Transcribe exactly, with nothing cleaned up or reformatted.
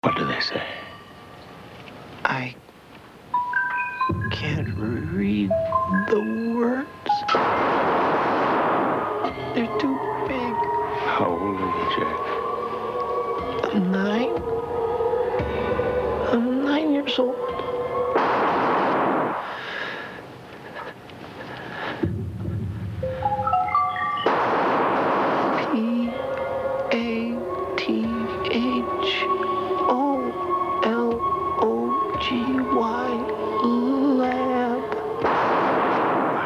What do they say? I can't read the words. They're too big. How old are you, Jack? I'm nine. I'm nine years old. P A T H.